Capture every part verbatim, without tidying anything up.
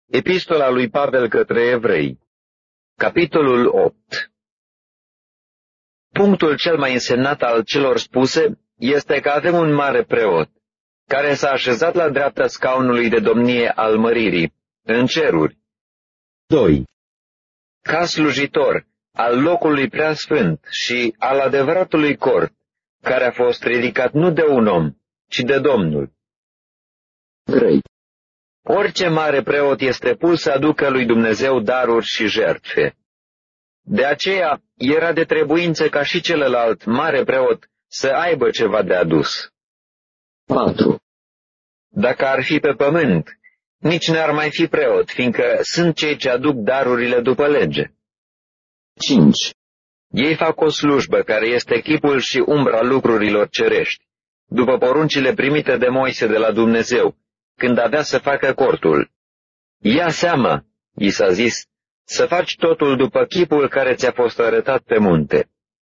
Epistola lui Pavel către Evrei, capitolul opt. Punctul cel mai însemnat al celor spuse este că avem un mare preot, care s-a așezat la dreapta scaunului de domnie al măririi, în ceruri. doi. Ca slujitor al locului preasfânt și al adevăratului cort, care a fost ridicat nu de un om, ci de Domnul. trei. Orice mare preot este pus să aducă lui Dumnezeu daruri și jertfe. De aceea era de trebuință ca și celălalt mare preot să aibă ceva de adus. patru. Dacă ar fi pe pământ, nici n-ar mai fi preot, fiindcă sunt cei ce aduc darurile după lege. cinci. Ei fac o slujbă care este chipul și umbra lucrurilor cerești, după poruncile primite de Moise de la Dumnezeu, când avea să facă cortul. Ia seama, i s-a zis, să faci totul după chipul care ți-a fost arătat pe munte.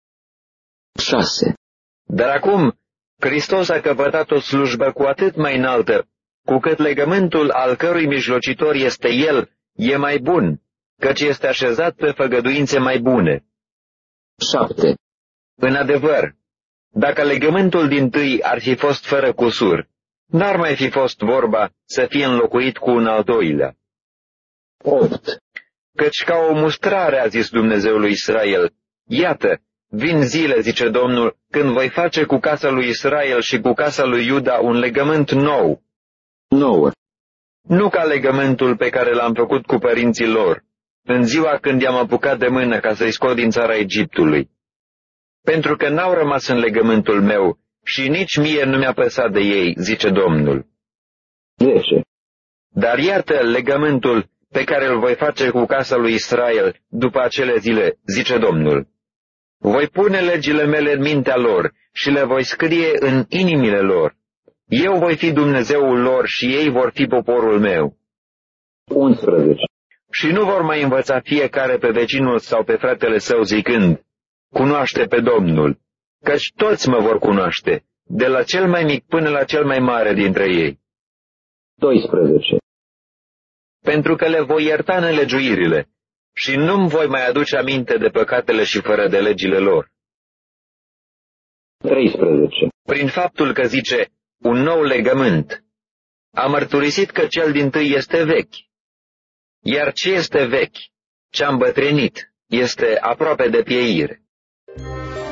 șase. Dar acum, Hristos a căpătat o slujbă cu atât mai înaltă, cu cât legământul al cărui mijlocitor este El e mai bun, căci este așezat pe făgăduințe mai bune. șapte. În adevăr, dacă legământul dintâi ar fi fost fără cusur, n-ar mai fi fost vorba să fie înlocuit cu un al doilea. opt. Căci ca o mustrare a zis Dumnezeu lui Israel, iată, vin zile, zice Domnul, când voi face cu casa lui Israel și cu casa lui Iuda un legământ nou. nouă. Nu ca legământul pe care l-am făcut cu părinții lor, în ziua când i-am apucat de mână ca să-i scot din țara Egiptului. Pentru că n-au rămas în legământul meu și nici mie nu mi-a păsat de ei, zice Domnul. zece. Dar iată legământul pe care îl voi face cu casa lui Israel după acele zile, zice Domnul. Voi pune legile mele în mintea lor și le voi scrie în inimile lor. Eu voi fi Dumnezeul lor și ei vor fi poporul meu. unsprezece. Și nu vor mai învăța fiecare pe vecinul sau pe fratele său zicând, cunoaște pe Domnul, căci toți mă vor cunoaște, de la cel mai mic până la cel mai mare dintre ei. doisprezece. Pentru că le voi ierta nelegiuirile și nu-mi voi mai aduce aminte de păcatele și fără de legile lor. treisprezece. Prin faptul că zice, un nou legământ, a mărturisit că cel dintâi este vechi. Iar ce este vechi, ce-a îmbătrânit, este aproape de pieire.